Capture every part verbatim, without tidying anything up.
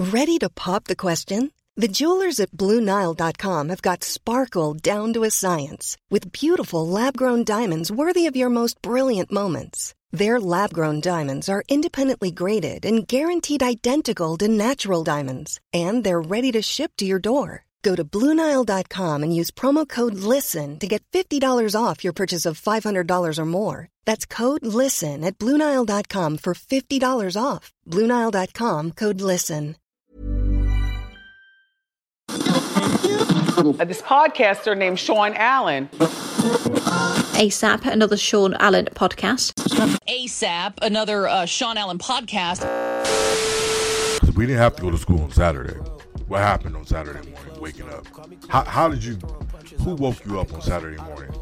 Ready to pop the question? The jewelers at Blue Nile dot com have got sparkle down to a science with beautiful lab-grown diamonds worthy of your most brilliant moments. Their lab-grown diamonds are independently graded and guaranteed identical to natural diamonds, and they're ready to ship to your door. Go to Blue Nile dot com and use promo code LISTEN to get fifty dollars off your purchase of five hundred dollars or more. That's code LISTEN at Blue Nile dot com for fifty dollars off. Blue Nile dot com, code LISTEN. Uh, this podcaster named Sean Allen. ASAP, another Sean Allen podcast. ASAP, another uh, Sean Allen podcast. We didn't have to go to school on Saturday. What happened on Saturday morning, waking up? How, how did you, who woke you up on Saturday morning?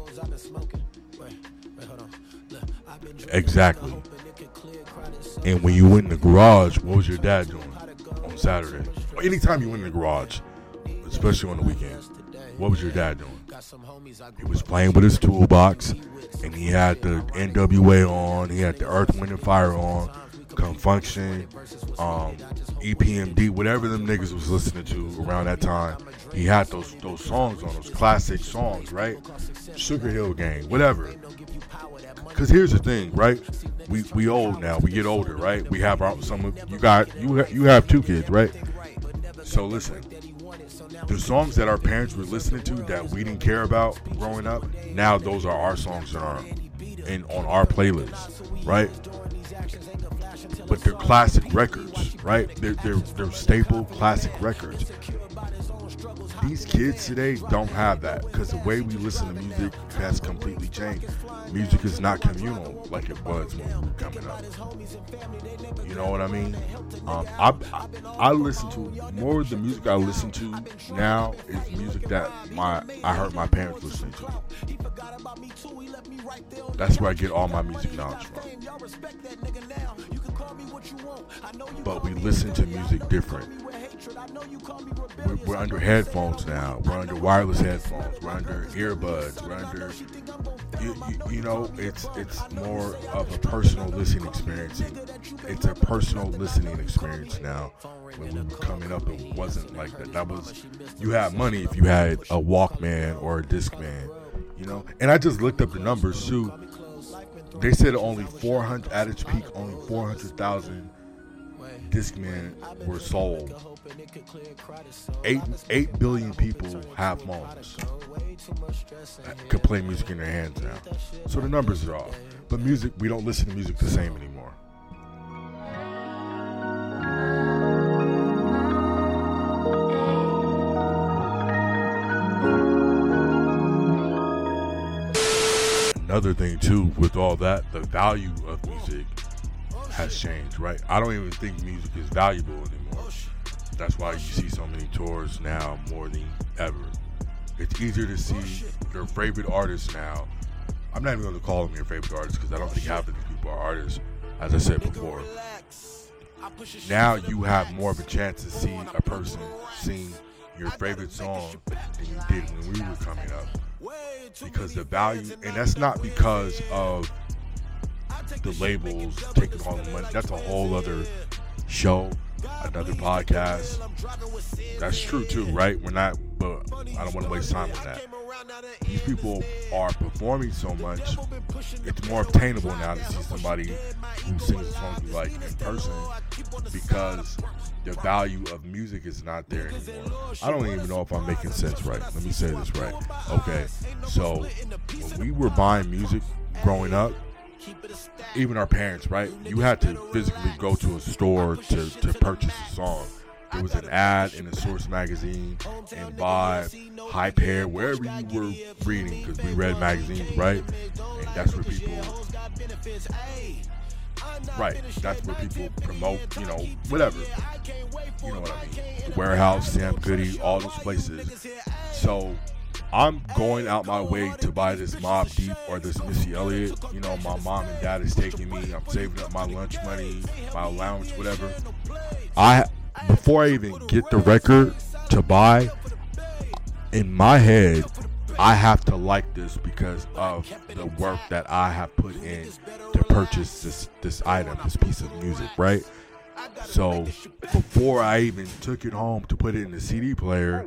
Exactly. And when you went in the garage, what was your dad doing on Saturday? Or anytime you went in the garage, especially on the weekends, what was your dad doing? He was playing with his toolbox, and he had the N W A on, he had the Earth, Wind, and Fire on, Confunction, um, E P M D, whatever them niggas was listening to around that time. He had those those songs on, those classic songs, right? Sugar Hill Gang, whatever. Because here's the thing, right? We we old now. We get older, right? We have our some. You got you you have two kids, right? So listen, the songs that our parents were listening to that we didn't care about growing up, now those are our songs that are in on our playlist, right? But they're classic records, right? They're they're they're staple classic records. These kids today don't have that because the way we listen to music has completely changed. Music is not communal like it was when we were coming up. You know what I mean? Um, I, I I listen to more of the music I listen to now is music that my I heard my parents listening to. That's where I get all my music knowledge from. But we listen to music different. We're, we're under headphones now. We're under wireless headphones. We're under earbuds. We're under, you, you, you know, it's it's more of a personal listening experience. It's a personal listening experience now. When we were coming up, it wasn't like that. That was, you had money if you had a Walkman or a Discman, you know. And I just looked up the numbers too. They said only four hundred at its peak, only four hundred thousand Discman were sold. Eight eight billion people have phones that could play music in their hands now. So the numbers are off. But music, we don't listen to music the same anymore. Another thing too, with all that, the value of music has changed, right? I don't even think music is valuable anymore. That's why you see so many tours now more than ever. It's easier to see your favorite artists now. I'm not even going to call them your favorite artists because I don't think half of these people are artists, as I said before. Now you have more of a chance to see a person sing your favorite song than you did when we were coming up. Because the value, and that's not because of the labels taking all the money. That's a whole other show, another podcast. That's true too, right? We're not, but I don't want to waste time on that. These people are performing so much, it's more obtainable now to see somebody who sings a song you like in person because the value of music is not there anymore. I don't even know if I'm making sense right. Let me say this right. Okay, so when we were buying music growing up, even our parents, right? You had to physically go to a store to, to purchase a song. There was an ad in a Source magazine and Vibe, Hype Hair, wherever you were reading, because we read magazines, right? And that's where people, right, that's where people promote, you know, whatever. You know what I mean? The Warehouse, Sam Goody, all those places. So I'm going out my way to buy this Mobb Deep or this Missy Elliott. You know, my mom and dad is taking me. I'm saving up my lunch money, my allowance, whatever. I before I even get the record to buy, in my head, I have to like this because of the work that I have put in to purchase this this item, this piece of music, right? So before I even took it home to put it in the C D player,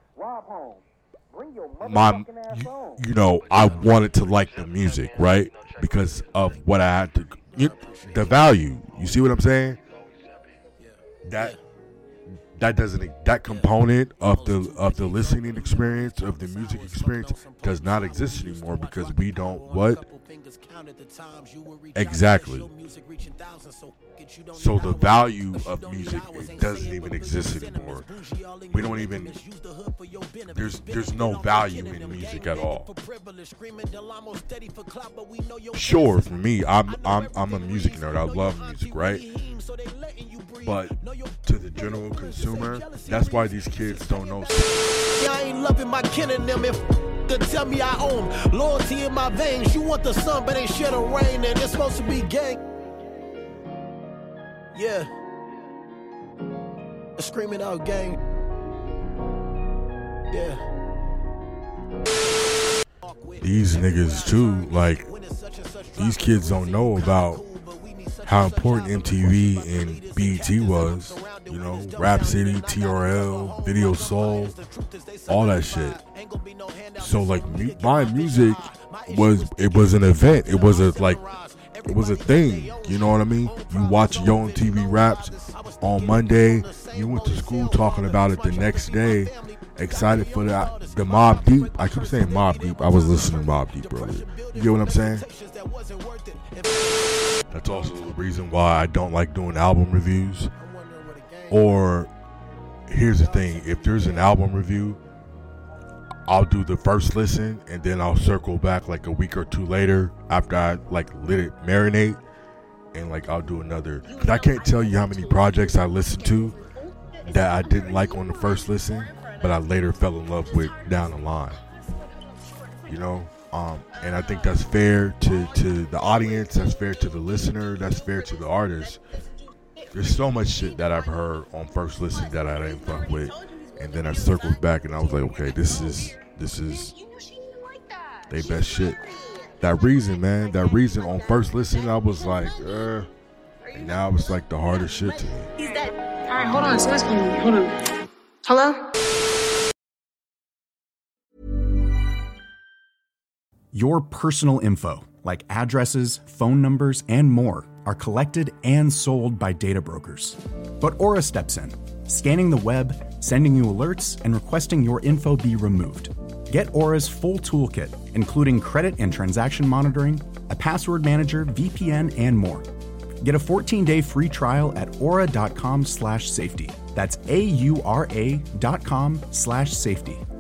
my, you, you know, I wanted to like the music, right? Because of what I had to, you, the value. You see what I'm saying? That that doesn't that component of the of the listening experience, of the music experience, does not exist anymore because we don't what exactly. So the value of music, it doesn't even exist anymore. We don't even there's there's no value in music at all. Sure, for me, I'm I'm I'm a music nerd. I love music, right? But to the general consumer, that's why these kids don't know. I ain't loving my kin and them if to tell me I own loyalty in my veins. You want the sun, but ain't shit of rain, and it's supposed to be gang. Yeah, screaming out gang. Yeah. These niggas too, like these kids don't know about how important M T V and B E T was. You know, Rap City, T R L, Video Soul, all that shit. So like, mu- buying music was it was an event. It was a like. It was a thing, you know what I mean? You watch Yo M T V Raps on Monday. You went to school talking about it the next day, excited for the, the Mobb Deep. I keep saying Mobb Deep. I was listening to Mobb Deep earlier. You get what I'm saying? That's also the reason why I don't like doing album reviews. Or, here's the thing. If there's an album review, I'll do the first listen and then I'll circle back like a week or two later after I like let it marinate, and like I'll do another. Cause I can't tell you how many projects I listened to that I didn't like on the first listen, but I later fell in love with down the line. You know, um, and I think that's fair to, to the audience, that's fair to the listener, that's fair to the artist. There's so much shit that I've heard on first listen that I didn't fuck with. And then I circled back and I was like, okay, this is this is they best shit. That Reason, man, that Reason on first listen, I was like, uh, and now it's like the hardest shit to me. He's dead. All right, hold on. Someone's calling me. Hold on. Hello? Your personal info, like addresses, phone numbers, and more, are collected and sold by data brokers. But Aura steps in, scanning the web, sending you alerts, and requesting your info be removed. Get Aura's full toolkit, including credit and transaction monitoring, a password manager, V P N, and more. Get a fourteen-day free trial at aura.com slash safety. That's A-U-R-A dot com slash safety.